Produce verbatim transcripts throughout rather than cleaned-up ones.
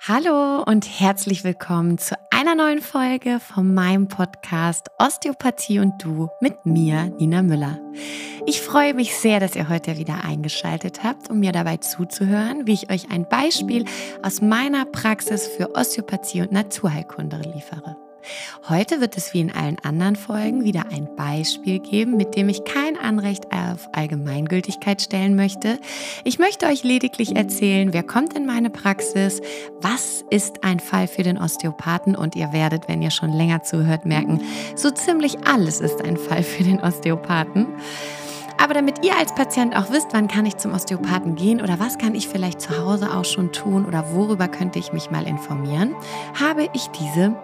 Hallo und herzlich willkommen zu einer neuen Folge von meinem Podcast Osteopathie und Du mit mir, Nina Müller. Ich freue mich sehr, dass ihr heute wieder eingeschaltet habt, um mir dabei zuzuhören, wie ich euch ein Beispiel aus meiner Praxis für Osteopathie und Naturheilkunde liefere. Heute wird es wie in allen anderen Folgen wieder ein Beispiel geben, mit dem ich kein Anrecht auf Allgemeingültigkeit stellen möchte. Ich möchte euch lediglich erzählen, wer kommt in meine Praxis, was ist ein Fall für den Osteopathen und ihr werdet, wenn ihr schon länger zuhört, merken, so ziemlich alles ist ein Fall für den Osteopathen. Aber damit ihr als Patient auch wisst, wann kann ich zum Osteopathen gehen oder was kann ich vielleicht zu Hause auch schon tun oder worüber könnte ich mich mal informieren, habe ich diese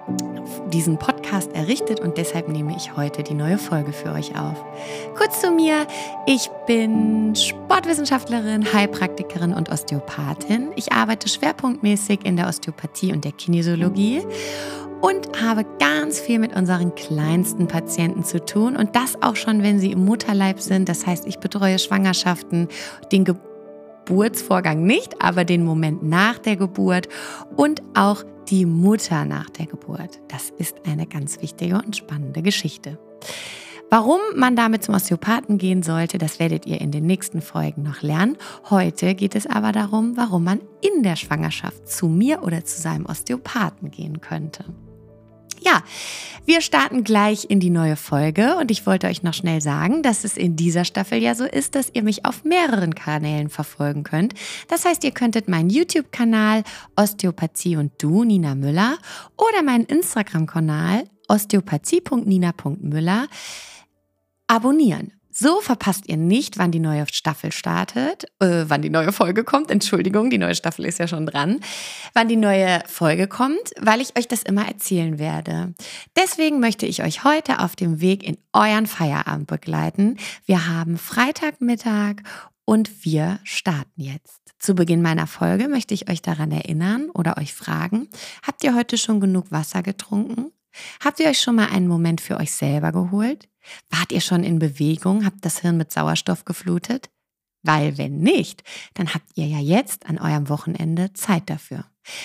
diesen Podcast errichtet und deshalb nehme ich heute die neue Folge für euch auf. Kurz zu mir, ich bin Sportwissenschaftlerin, Heilpraktikerin und Osteopathin. Ich arbeite schwerpunktmäßig in der Osteopathie und der Kinesiologie und habe ganz viel mit unseren kleinsten Patienten zu tun und das auch schon, wenn sie im Mutterleib sind. Das heißt, ich betreue Schwangerschaften, den Geburtsvorgang nicht, aber den Moment nach der Geburt und auch die Mutter nach der Geburt. Das ist eine ganz wichtige und spannende Geschichte. Warum man damit zum Osteopathen gehen sollte, das werdet ihr in den nächsten Folgen noch lernen. Heute geht es aber darum, warum man in der Schwangerschaft zu mir oder zu seinem Osteopathen gehen könnte. Ja, wir starten gleich in die neue Folge und ich wollte euch noch schnell sagen, dass es in dieser Staffel ja so ist, dass ihr mich auf mehreren Kanälen verfolgen könnt. Das heißt, ihr könntet meinen YouTube-Kanal Osteopathie und Du, Nina Müller, oder meinen Instagram-Kanal osteopathie punkt nina punkt müller abonnieren. So verpasst ihr nicht, wann die neue Staffel startet, äh, wann die neue Folge kommt, Entschuldigung, die neue Staffel ist ja schon dran, wann die neue Folge kommt, weil ich euch das immer erzählen werde. Deswegen möchte ich euch heute auf dem Weg in euren Feierabend begleiten. Wir haben Freitagmittag und wir starten jetzt. Zu Beginn meiner Folge möchte ich euch daran erinnern oder euch fragen, habt ihr heute schon genug Wasser getrunken? Habt ihr euch schon mal einen Moment für euch selber geholt? Wart ihr schon in Bewegung? Habt das Hirn mit Sauerstoff geflutet? Weil wenn nicht, dann habt ihr ja jetzt an eurem Wochenende Zeit dafür.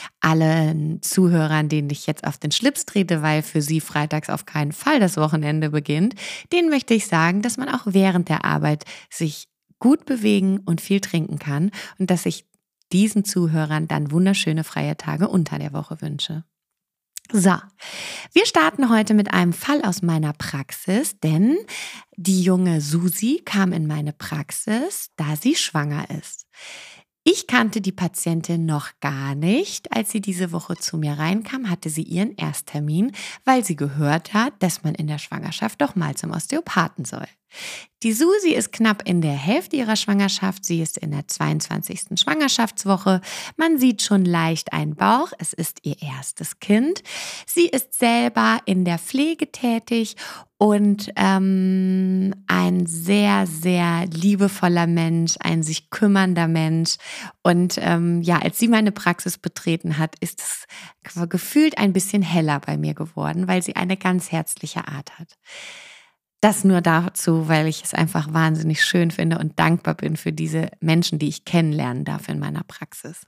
Allen Zuhörern, denen ich jetzt auf den Schlips trete, weil für sie freitags auf keinen Fall das Wochenende beginnt, denen möchte ich sagen, dass man auch während der Arbeit sich gut bewegen und viel trinken kann und dass ich diesen Zuhörern dann wunderschöne freie Tage unter der Woche wünsche. So, wir starten heute mit einem Fall aus meiner Praxis, denn die junge Susi kam in meine Praxis, da sie schwanger ist. Ich kannte die Patientin noch gar nicht. Als sie diese Woche zu mir reinkam, hatte sie ihren Ersttermin, weil sie gehört hat, dass man in der Schwangerschaft doch mal zum Osteopathen soll. Die Susi ist knapp in der Hälfte ihrer Schwangerschaft. Sie ist in der zweiundzwanzigsten Schwangerschaftswoche. Man sieht schon leicht einen Bauch. Es ist ihr erstes Kind. Sie ist selber in der Pflege tätig und ähm, ein sehr, sehr liebevoller Mensch, ein sich kümmernder Mensch. Und ähm, ja, als sie meine Praxis betreten hat, ist es gefühlt ein bisschen heller bei mir geworden, weil sie eine ganz herzliche Art hat. Das nur dazu, weil ich es einfach wahnsinnig schön finde und dankbar bin für diese Menschen, die ich kennenlernen darf in meiner Praxis.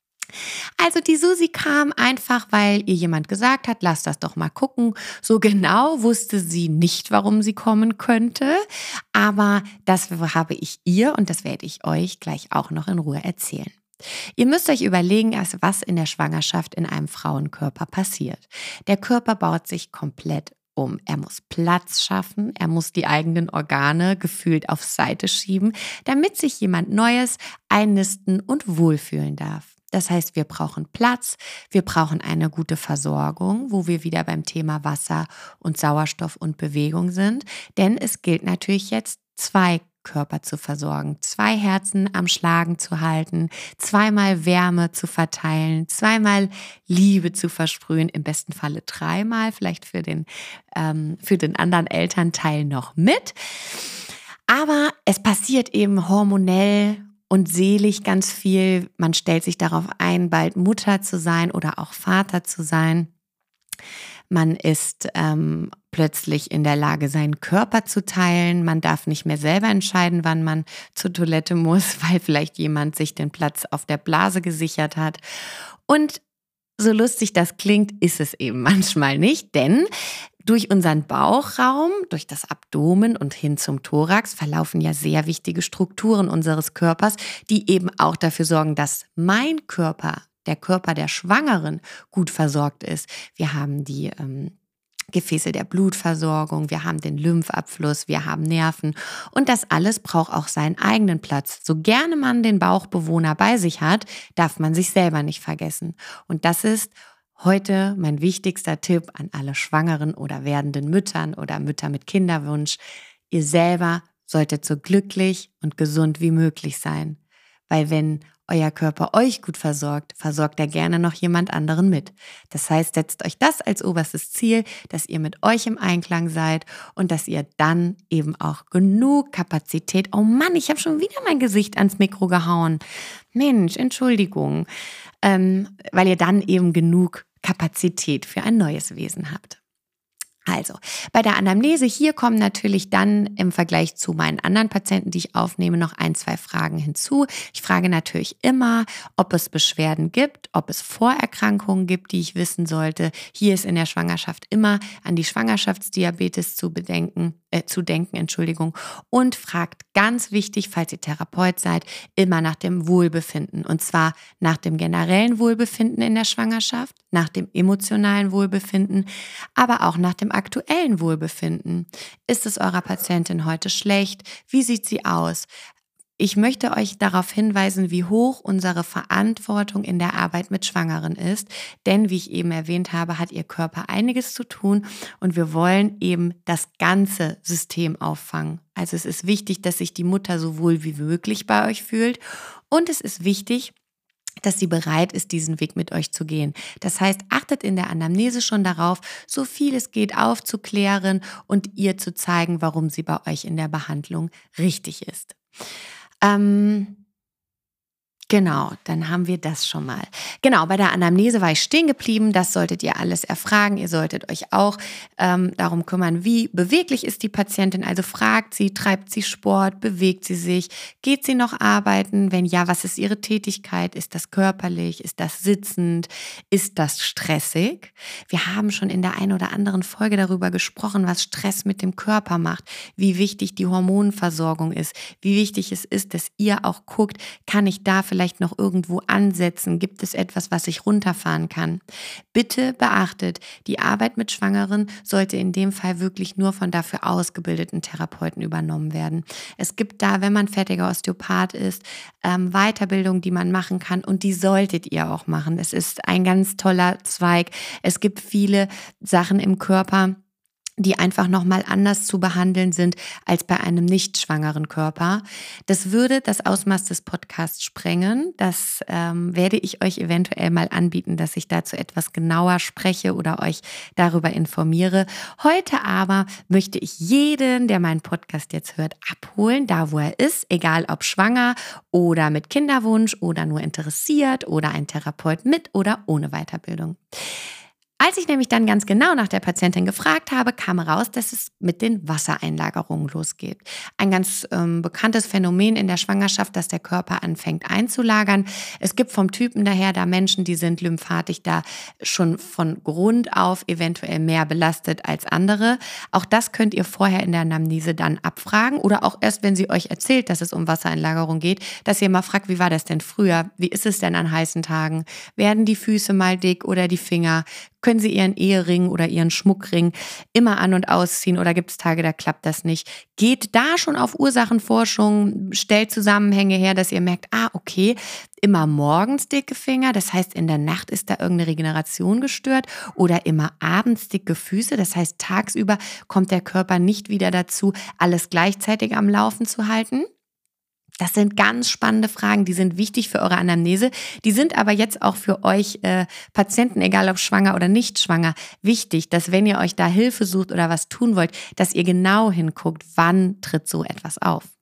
Also die Susi kam einfach, weil ihr jemand gesagt hat, lass das doch mal gucken. So genau wusste sie nicht, warum sie kommen könnte, aber das habe ich ihr und das werde ich euch gleich auch noch in Ruhe erzählen. Ihr müsst euch überlegen, was in der Schwangerschaft in einem Frauenkörper passiert. Der Körper baut sich komplett um. Er muss Platz schaffen, er muss die eigenen Organe gefühlt auf Seite schieben, damit sich jemand Neues einnisten und wohlfühlen darf. Das heißt, wir brauchen Platz, wir brauchen eine gute Versorgung, wo wir wieder beim Thema Wasser und Sauerstoff und Bewegung sind, denn es gilt natürlich jetzt zwei Körper zu versorgen, zwei Herzen am Schlagen zu halten, zweimal Wärme zu verteilen, zweimal Liebe zu versprühen, im besten Falle dreimal, vielleicht für den, ähm, für den anderen Elternteil noch mit. Aber es passiert eben hormonell und seelisch ganz viel. Man stellt sich darauf ein, bald Mutter zu sein oder auch Vater zu sein. Man ist ähm, plötzlich in der Lage, seinen Körper zu teilen. Man darf nicht mehr selber entscheiden, wann man zur Toilette muss, weil vielleicht jemand sich den Platz auf der Blase gesichert hat. Und so lustig das klingt, ist es eben manchmal nicht, denn durch unseren Bauchraum, durch das Abdomen und hin zum Thorax verlaufen ja sehr wichtige Strukturen unseres Körpers, die eben auch dafür sorgen, dass mein Körper, der Körper der Schwangeren, gut versorgt ist. Wir haben die ähm, Gefäße der Blutversorgung, wir haben den Lymphabfluss, wir haben Nerven und das alles braucht auch seinen eigenen Platz. So gerne man den Bauchbewohner bei sich hat, darf man sich selber nicht vergessen. Und das ist heute mein wichtigster Tipp an alle schwangeren oder werdenden Müttern oder Mütter mit Kinderwunsch. Ihr selber solltet so glücklich und gesund wie möglich sein, weil wenn euer Körper euch gut versorgt, versorgt er gerne noch jemand anderen mit. Das heißt, setzt euch das als oberstes Ziel, dass ihr mit euch im Einklang seid und dass ihr dann eben auch genug Kapazität, oh Mann, ich habe schon wieder mein Gesicht ans Mikro gehauen. Mensch, Entschuldigung, ähm, weil ihr dann eben genug Kapazität für ein neues Wesen habt. Also, bei der Anamnese hier kommen natürlich dann im Vergleich zu meinen anderen Patienten, die ich aufnehme, noch ein, zwei Fragen hinzu. Ich frage natürlich immer, ob es Beschwerden gibt, ob es Vorerkrankungen gibt, die ich wissen sollte. Hier ist in der Schwangerschaft immer an die Schwangerschaftsdiabetes zu bedenken, äh, zu denken, Entschuldigung. Und fragt ganz wichtig, falls ihr Therapeut seid, immer nach dem Wohlbefinden. Und zwar nach dem generellen Wohlbefinden in der Schwangerschaft, nach dem emotionalen Wohlbefinden, aber auch nach dem aktuellen Wohlbefinden. Ist es eurer Patientin heute schlecht? Wie sieht sie aus? Ich möchte euch darauf hinweisen, wie hoch unsere Verantwortung in der Arbeit mit Schwangeren ist, denn wie ich eben erwähnt habe, hat ihr Körper einiges zu tun und wir wollen eben das ganze System auffangen. Also es ist wichtig, dass sich die Mutter so wohl wie möglich bei euch fühlt und es ist wichtig, dass sie bereit ist, diesen Weg mit euch zu gehen. Das heißt, achtet in der Anamnese schon darauf, so viel es geht aufzuklären und ihr zu zeigen, warum sie bei euch in der Behandlung richtig ist. Ähm, Genau, dann haben wir das schon mal. Genau, bei der Anamnese war ich stehen geblieben. Das solltet ihr alles erfragen. Ihr solltet euch auch ähm, darum kümmern, wie beweglich ist die Patientin. Also fragt sie, treibt sie Sport, bewegt sie sich, geht sie noch arbeiten? Wenn ja, was ist ihre Tätigkeit? Ist das körperlich? Ist das sitzend? Ist das stressig? Wir haben schon in der einen oder anderen Folge darüber gesprochen, was Stress mit dem Körper macht, wie wichtig die Hormonversorgung ist, wie wichtig es ist, dass ihr auch guckt, kann ich da vielleicht vielleicht noch irgendwo ansetzen? Gibt es etwas, was ich runterfahren kann? Bitte beachtet, die Arbeit mit Schwangeren sollte in dem Fall wirklich nur von dafür ausgebildeten Therapeuten übernommen werden. Es gibt da, wenn man fertiger Osteopath ist, ähm, Weiterbildung, die man machen kann und die solltet ihr auch machen. Es ist ein ganz toller Zweig. Es gibt viele Sachen im Körper, die einfach nochmal anders zu behandeln sind als bei einem nicht schwangeren Körper. Das würde das Ausmaß des Podcasts sprengen. Das ähm, werde ich euch eventuell mal anbieten, dass ich dazu etwas genauer spreche oder euch darüber informiere. Heute aber möchte ich jeden, der meinen Podcast jetzt hört, abholen, da wo er ist, egal ob schwanger oder mit Kinderwunsch oder nur interessiert oder ein Therapeut mit oder ohne Weiterbildung. Als ich nämlich dann ganz genau nach der Patientin gefragt habe, kam raus, dass es mit den Wassereinlagerungen losgeht. Ein ganz ähm, bekanntes Phänomen in der Schwangerschaft, dass der Körper anfängt einzulagern. Es gibt vom Typen daher da Menschen, die sind lymphatisch da schon von Grund auf eventuell mehr belastet als andere. Auch das könnt ihr vorher in der Anamnese dann abfragen oder auch erst, wenn sie euch erzählt, dass es um Wassereinlagerung geht, dass ihr mal fragt, wie war das denn früher? Wie ist es denn an heißen Tagen? Werden die Füße mal dick oder die Finger? Können Sie Ihren Ehering oder Ihren Schmuckring immer an- und ausziehen oder gibt es Tage, da klappt das nicht? Geht da schon auf Ursachenforschung, stellt Zusammenhänge her, dass ihr merkt, ah, okay, immer morgens dicke Finger, das heißt, in der Nacht ist da irgendeine Regeneration gestört oder immer abends dicke Füße, das heißt, tagsüber kommt der Körper nicht wieder dazu, alles gleichzeitig am Laufen zu halten. Das sind ganz spannende Fragen, die sind wichtig für eure Anamnese. Die sind aber jetzt auch für euch äh, Patienten, egal ob schwanger oder nicht schwanger, wichtig, dass wenn ihr euch da Hilfe sucht oder was tun wollt, dass ihr genau hinguckt, wann tritt so etwas auf.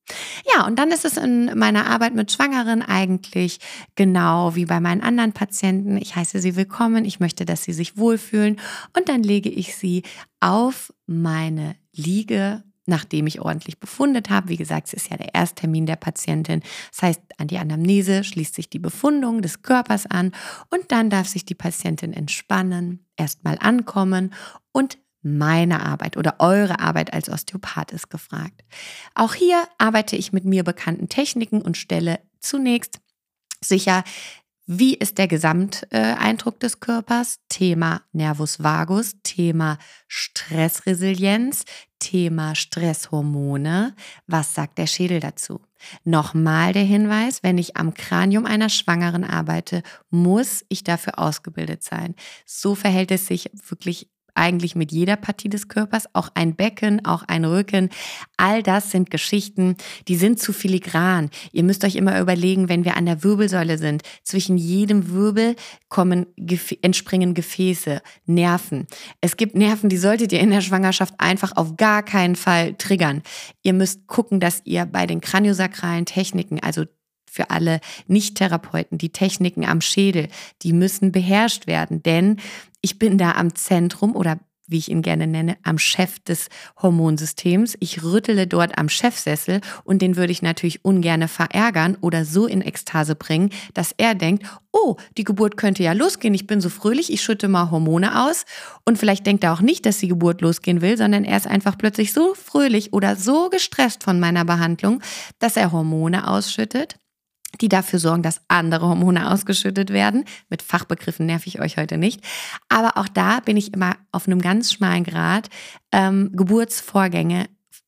Ja, und dann ist es in meiner Arbeit mit Schwangeren eigentlich genau wie bei meinen anderen Patienten. Ich heiße sie willkommen, ich möchte, dass sie sich wohlfühlen und dann lege ich sie auf meine Liege, nachdem ich ordentlich befundet habe. Wie gesagt, es ist ja der Ersttermin der Patientin. Das heißt, an die Anamnese schließt sich die Befundung des Körpers an und dann darf sich die Patientin entspannen, erstmal ankommen und meine Arbeit oder eure Arbeit als Osteopath ist gefragt. Auch hier arbeite ich mit mir bekannten Techniken und stelle zunächst sicher, wie ist der Gesamteindruck des Körpers? Thema Nervus vagus, Thema Stressresilienz, Thema Stresshormone. Was sagt der Schädel dazu? Nochmal der Hinweis, wenn ich am Kranium einer Schwangeren arbeite, muss ich dafür ausgebildet sein. So verhält es sich wirklich eigentlich mit jeder Partie des Körpers, auch ein Becken, auch ein Rücken. All das sind Geschichten, die sind zu filigran. Ihr müsst euch immer überlegen, wenn wir an der Wirbelsäule sind, zwischen jedem Wirbel kommen, entspringen Gefäße, Nerven. Es gibt Nerven, die solltet ihr in der Schwangerschaft einfach auf gar keinen Fall triggern. Ihr müsst gucken, dass ihr bei den kraniosakralen Techniken, also für alle Nicht-Therapeuten, die Techniken am Schädel, die müssen beherrscht werden, denn ich bin da am Zentrum oder wie ich ihn gerne nenne, am Chef des Hormonsystems. Ich rüttele dort am Chefsessel und den würde ich natürlich ungerne verärgern oder so in Ekstase bringen, dass er denkt, oh, die Geburt könnte ja losgehen, ich bin so fröhlich, ich schütte mal Hormone aus und vielleicht denkt er auch nicht, dass die Geburt losgehen will, sondern er ist einfach plötzlich so fröhlich oder so gestresst von meiner Behandlung, dass er Hormone ausschüttet, die dafür sorgen, dass andere Hormone ausgeschüttet werden. Mit Fachbegriffen nerv ich euch heute nicht. Aber auch da bin ich immer auf einem ganz schmalen Grat, ähm, Geburtsvorgänge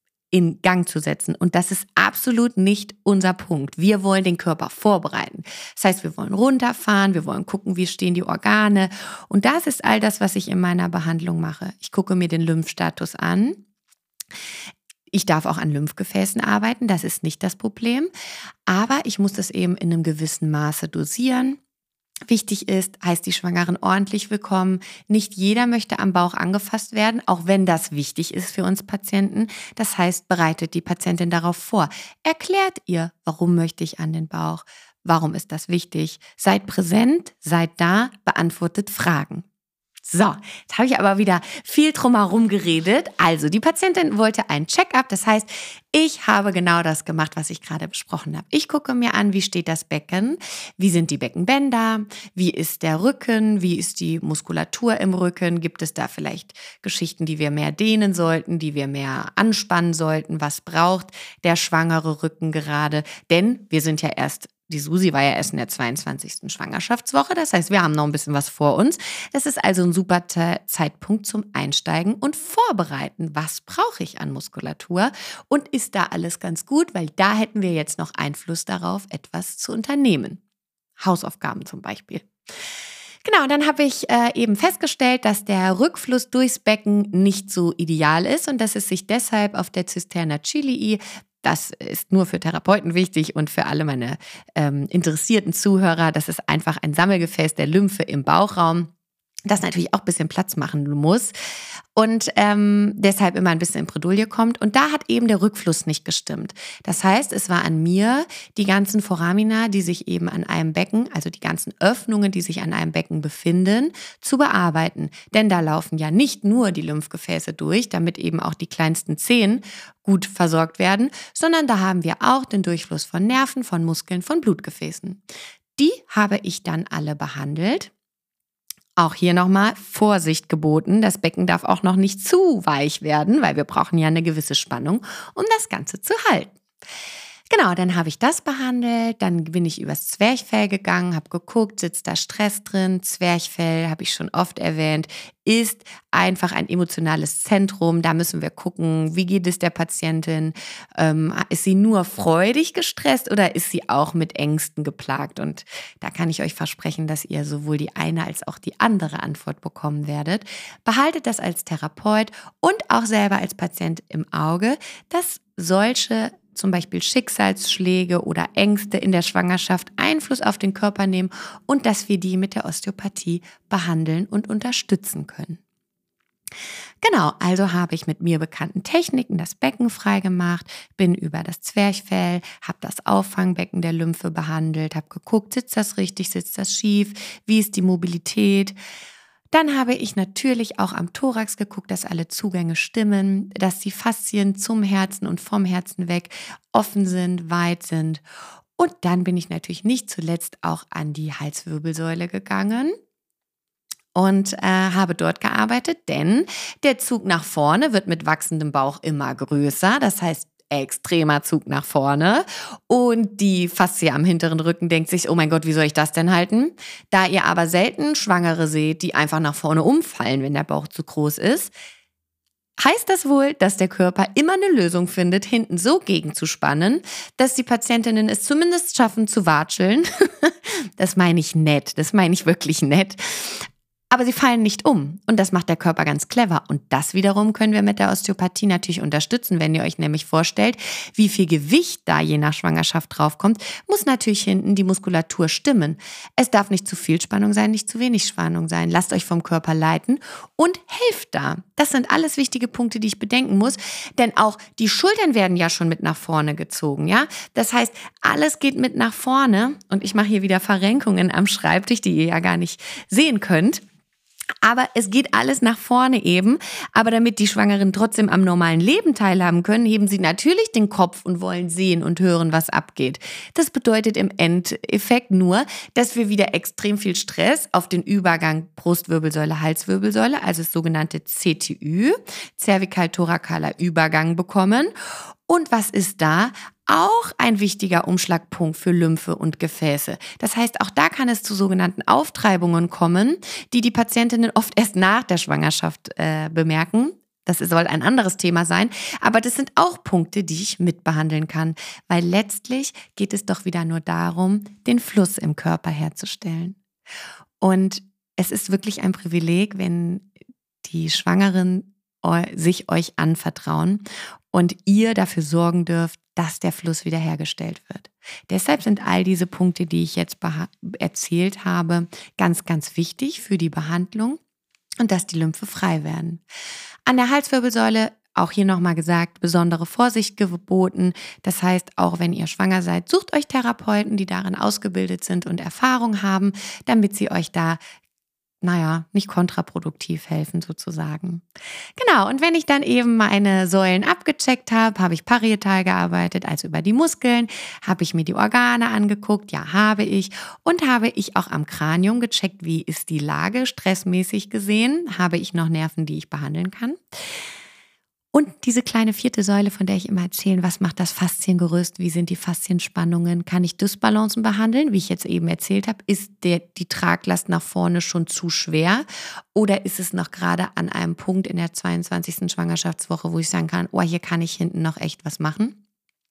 in Gang zu setzen. Und das ist absolut nicht unser Punkt. Wir wollen den Körper vorbereiten. Das heißt, wir wollen runterfahren, wir wollen gucken, wie stehen die Organe. Und das ist all das, was ich in meiner Behandlung mache. Ich gucke mir den Lymphstatus an. Ich darf auch an Lymphgefäßen arbeiten, das ist nicht das Problem, aber ich muss das eben in einem gewissen Maße dosieren. Wichtig ist, heißt die Schwangeren ordentlich willkommen. Nicht jeder möchte am Bauch angefasst werden, auch wenn das wichtig ist für uns Patienten. Das heißt, bereitet die Patientin darauf vor. Erklärt ihr, warum möchte ich an den Bauch? Warum ist das wichtig? Seid präsent, seid da, beantwortet Fragen. So, jetzt habe ich aber wieder viel drumherum geredet. Also, die Patientin wollte ein Check-up. Das heißt, ich habe genau das gemacht, was ich gerade besprochen habe. Ich gucke mir an, wie steht das Becken, wie sind die Beckenbänder, wie ist der Rücken, wie ist die Muskulatur im Rücken, gibt es da vielleicht Geschichten, die wir mehr dehnen sollten, die wir mehr anspannen sollten, was braucht der schwangere Rücken gerade, denn wir sind ja erst Die Susi war ja erst in der zweiundzwanzigsten Schwangerschaftswoche, das heißt, wir haben noch ein bisschen was vor uns. Das ist also ein super Te- Zeitpunkt zum Einsteigen und Vorbereiten. Was brauche ich an Muskulatur und ist da alles ganz gut? Weil da hätten wir jetzt noch Einfluss darauf, etwas zu unternehmen. Hausaufgaben zum Beispiel. Genau, und dann habe ich äh, eben festgestellt, dass der Rückfluss durchs Becken nicht so ideal ist und dass es sich deshalb auf der Cisterna chilii, das ist nur für Therapeuten wichtig und für alle meine ähm, interessierten Zuhörer, das ist einfach ein Sammelgefäß der Lymphe im Bauchraum, das natürlich auch ein bisschen Platz machen muss und ähm, deshalb immer ein bisschen in Bredouille kommt. Und da hat eben der Rückfluss nicht gestimmt. Das heißt, es war an mir, die ganzen Foramina, die sich eben an einem Becken, also die ganzen Öffnungen, die sich an einem Becken befinden, zu bearbeiten. Denn da laufen ja nicht nur die Lymphgefäße durch, damit eben auch die kleinsten Zehen gut versorgt werden, sondern da haben wir auch den Durchfluss von Nerven, von Muskeln, von Blutgefäßen. Die habe ich dann alle behandelt. Auch hier nochmal Vorsicht geboten. Das Becken darf auch noch nicht zu weich werden, weil wir brauchen ja eine gewisse Spannung, um das Ganze zu halten. Genau, dann habe ich das behandelt, dann bin ich übers Zwerchfell gegangen, habe geguckt, sitzt da Stress drin. Zwerchfell, habe ich schon oft erwähnt, ist einfach ein emotionales Zentrum. Da müssen wir gucken, wie geht es der Patientin? Ähm, ist sie nur freudig gestresst oder ist sie auch mit Ängsten geplagt? Und da kann ich euch versprechen, dass ihr sowohl die eine als auch die andere Antwort bekommen werdet. Behaltet das als Therapeut und auch selber als Patient im Auge, dass solche zum Beispiel Schicksalsschläge oder Ängste in der Schwangerschaft Einfluss auf den Körper nehmen und dass wir die mit der Osteopathie behandeln und unterstützen können. Genau, also habe ich mit mir bekannten Techniken das Becken freigemacht, bin über das Zwerchfell, habe das Auffangbecken der Lymphe behandelt, habe geguckt, sitzt das richtig, sitzt das schief, wie ist die Mobilität. Dann habe ich natürlich auch am Thorax geguckt, dass alle Zugänge stimmen, dass die Faszien zum Herzen und vom Herzen weg offen sind, weit sind. Und dann bin ich natürlich nicht zuletzt auch an die Halswirbelsäule gegangen und äh, habe dort gearbeitet, denn der Zug nach vorne wird mit wachsendem Bauch immer größer. Das heißt, extremer Zug nach vorne und die Faszie am hinteren Rücken denkt sich, oh mein Gott, wie soll ich das denn halten? Da ihr aber selten Schwangere seht, die einfach nach vorne umfallen, wenn der Bauch zu groß ist, heißt das wohl, dass der Körper immer eine Lösung findet, hinten so gegenzuspannen, dass die Patientinnen es zumindest schaffen zu watscheln. Das meine ich nett, das meine ich wirklich nett. Aber sie fallen nicht um und das macht der Körper ganz clever. Und das wiederum können wir mit der Osteopathie natürlich unterstützen. Wenn ihr euch nämlich vorstellt, wie viel Gewicht da je nach Schwangerschaft draufkommt, muss natürlich hinten die Muskulatur stimmen. Es darf nicht zu viel Spannung sein, nicht zu wenig Spannung sein. Lasst euch vom Körper leiten und helft da. Das sind alles wichtige Punkte, die ich bedenken muss, denn auch die Schultern werden ja schon mit nach vorne gezogen, ja? Das heißt, alles geht mit nach vorne und ich mache hier wieder Verrenkungen am Schreibtisch, die ihr ja gar nicht sehen könnt. Aber es geht alles nach vorne eben. Aber damit die Schwangeren trotzdem am normalen Leben teilhaben können, heben sie natürlich den Kopf und wollen sehen und hören, was abgeht. Das bedeutet im Endeffekt nur, dass wir wieder extrem viel Stress auf den Übergang Brustwirbelsäule, Halswirbelsäule, also das sogenannte C T Ü, zervikalthoracaler Übergang bekommen. Und was ist da? Auch ein wichtiger Umschlagpunkt für Lymphe und Gefäße. Das heißt, auch da kann es zu sogenannten Auftreibungen kommen, die die Patientinnen oft erst nach der Schwangerschaft äh, bemerken. Das soll ein anderes Thema sein, aber das sind auch Punkte, die ich mitbehandeln kann, weil letztlich geht es doch wieder nur darum, den Fluss im Körper herzustellen. Und es ist wirklich ein Privileg, wenn die Schwangeren sich euch anvertrauen und ihr dafür sorgen dürft, dass der Fluss wiederhergestellt wird. Deshalb sind all diese Punkte, die ich jetzt beha- erzählt habe, ganz, ganz wichtig für die Behandlung und dass die Lymphe frei werden. An der Halswirbelsäule, auch hier nochmal gesagt, besondere Vorsicht geboten. Das heißt, auch wenn ihr schwanger seid, sucht euch Therapeuten, die darin ausgebildet sind und Erfahrung haben, damit sie euch da naja, nicht kontraproduktiv helfen sozusagen. Genau, und wenn ich dann eben meine Säulen abgecheckt habe, habe ich parietal gearbeitet, also über die Muskeln, habe ich mir die Organe angeguckt, ja, habe ich, und habe ich auch am Kranium gecheckt, wie ist die Lage, stressmäßig gesehen, habe ich noch Nerven, die ich behandeln kann. Und diese kleine vierte Säule, von der ich immer erzähle, was macht das Fasziengerüst, wie sind die Faszienspannungen, kann ich Dysbalancen behandeln, wie ich jetzt eben erzählt habe, ist der, die Traglast nach vorne schon zu schwer oder ist es noch gerade an einem Punkt in der zweiundzwanzigsten Schwangerschaftswoche, wo ich sagen kann, oh, hier kann ich hinten noch echt was machen?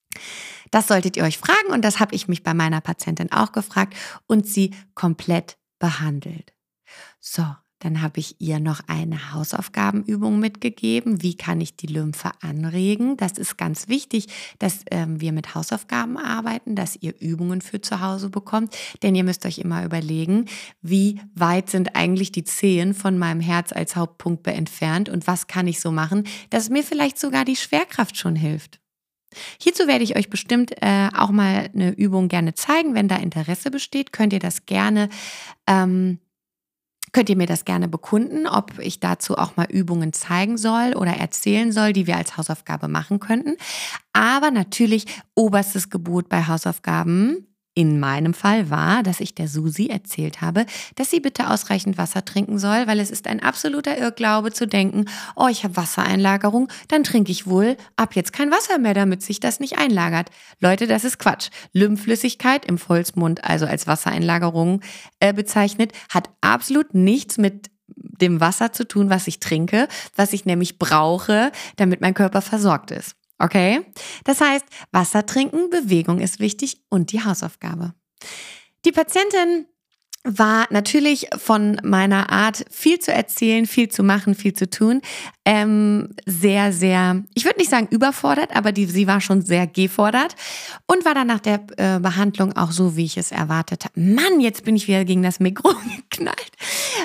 Das solltet ihr euch fragen und das habe ich mich bei meiner Patientin auch gefragt und sie komplett behandelt. So. Dann habe ich ihr noch eine Hausaufgabenübung mitgegeben. Wie kann ich die Lymphe anregen? Das ist ganz wichtig, dass ähm, wir mit Hausaufgaben arbeiten, dass ihr Übungen für zu Hause bekommt. Denn ihr müsst euch immer überlegen, wie weit sind eigentlich die Zehen von meinem Herz als Hauptpunkt entfernt und was kann ich so machen, dass mir vielleicht sogar die Schwerkraft schon hilft. Hierzu werde ich euch bestimmt äh, auch mal eine Übung gerne zeigen. Wenn da Interesse besteht, könnt ihr das gerne ähm, Könnt ihr mir das gerne bekunden, ob ich dazu auch mal Übungen zeigen soll oder erzählen soll, die wir als Hausaufgabe machen könnten. Aber natürlich oberstes Gebot bei Hausaufgaben in meinem Fall war, dass ich der Susi erzählt habe, dass sie bitte ausreichend Wasser trinken soll, weil es ist ein absoluter Irrglaube zu denken, oh, ich habe Wassereinlagerung, dann trinke ich wohl ab jetzt kein Wasser mehr, damit sich das nicht einlagert. Leute, das ist Quatsch. Lymphflüssigkeit im Volksmund, also als Wassereinlagerung äh, bezeichnet, hat absolut nichts mit dem Wasser zu tun, was ich trinke, was ich nämlich brauche, damit mein Körper versorgt ist. Okay? Das heißt, Wasser trinken, Bewegung ist wichtig und die Hausaufgabe. Die Patientin war natürlich von meiner Art, viel zu erzählen, viel zu machen, viel zu tun, ähm, sehr, sehr, ich würde nicht sagen überfordert, aber die, sie war schon sehr gefordert und war dann nach der äh, Behandlung auch so, wie ich es erwartet habe. Mann, jetzt bin ich wieder gegen das Mikro geknallt.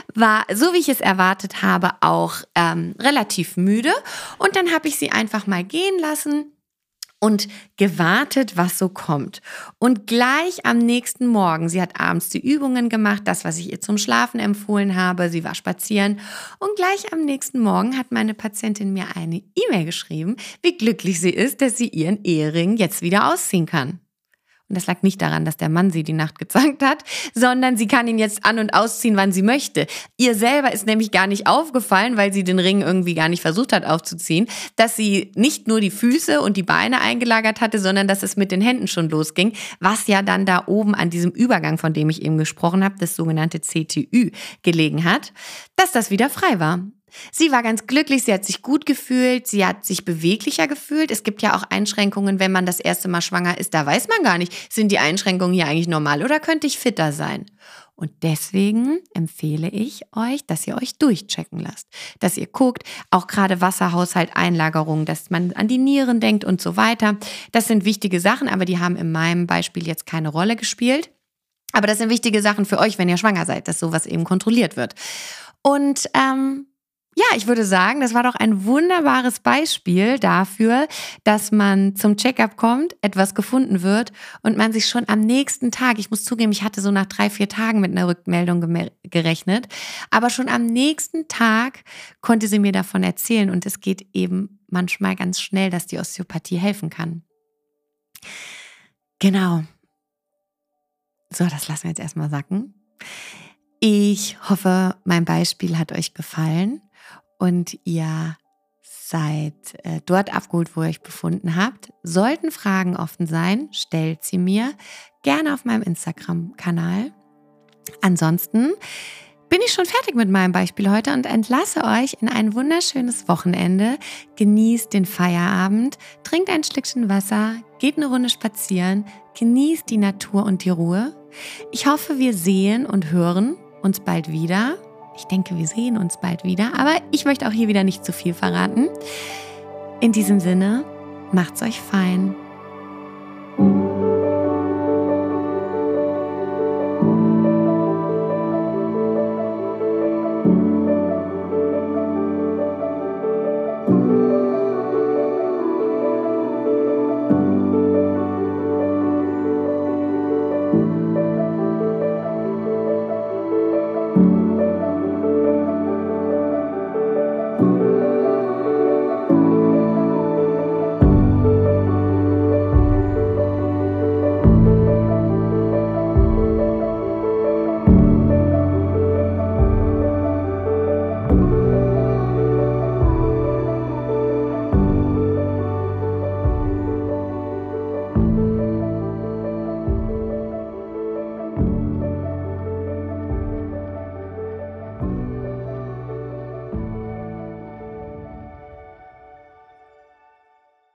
war, so wie ich es erwartet habe, auch ähm, relativ müde. Und dann habe ich sie einfach mal gehen lassen und gewartet, was so kommt. Und gleich am nächsten Morgen, sie hat abends die Übungen gemacht, das, was ich ihr zum Schlafen empfohlen habe, sie war spazieren. Und gleich am nächsten Morgen hat meine Patientin mir eine E-Mail geschrieben, wie glücklich sie ist, dass sie ihren Ehering jetzt wieder ausziehen kann. Und das lag nicht daran, dass der Mann sie die Nacht gezankt hat, sondern sie kann ihn jetzt an- und ausziehen, wann sie möchte. Ihr selber ist nämlich gar nicht aufgefallen, weil sie den Ring irgendwie gar nicht versucht hat aufzuziehen, dass sie nicht nur die Füße und die Beine eingelagert hatte, sondern dass es mit den Händen schon losging, was ja dann da oben an diesem Übergang, von dem ich eben gesprochen habe, das sogenannte C T Ü, gelegen hat, dass das wieder frei war. Sie war ganz glücklich, sie hat sich gut gefühlt, sie hat sich beweglicher gefühlt. Es gibt ja auch Einschränkungen, wenn man das erste Mal schwanger ist, da weiß man gar nicht, sind die Einschränkungen hier eigentlich normal oder könnte ich fitter sein? Und deswegen empfehle ich euch, dass ihr euch durchchecken lasst, dass ihr guckt, auch gerade Wasserhaushalt, Einlagerung, dass man an die Nieren denkt und so weiter. Das sind wichtige Sachen, aber die haben in meinem Beispiel jetzt keine Rolle gespielt. Aber das sind wichtige Sachen für euch, wenn ihr schwanger seid, dass sowas eben kontrolliert wird. Und ähm, ja, ich würde sagen, das war doch ein wunderbares Beispiel dafür, dass man zum Check-up kommt, etwas gefunden wird und man sich schon am nächsten Tag, ich muss zugeben, ich hatte so nach drei, vier Tagen mit einer Rückmeldung gemer- gerechnet, aber schon am nächsten Tag konnte sie mir davon erzählen und es geht eben manchmal ganz schnell, dass die Osteopathie helfen kann. Genau. So, das lassen wir jetzt erstmal sacken. Ich hoffe, mein Beispiel hat euch gefallen. Und ihr seid äh, dort abgeholt, wo ihr euch befunden habt. Sollten Fragen offen sein, stellt sie mir gerne auf meinem Instagram-Kanal. Ansonsten bin ich schon fertig mit meinem Beispiel heute und entlasse euch in ein wunderschönes Wochenende. Genießt den Feierabend, trinkt ein Schlückchen Wasser, geht eine Runde spazieren, genießt die Natur und die Ruhe. Ich hoffe, wir sehen und hören uns bald wieder. Ich denke, wir sehen uns bald wieder, aber ich möchte auch hier wieder nicht zu viel verraten. In diesem Sinne, macht's euch fein.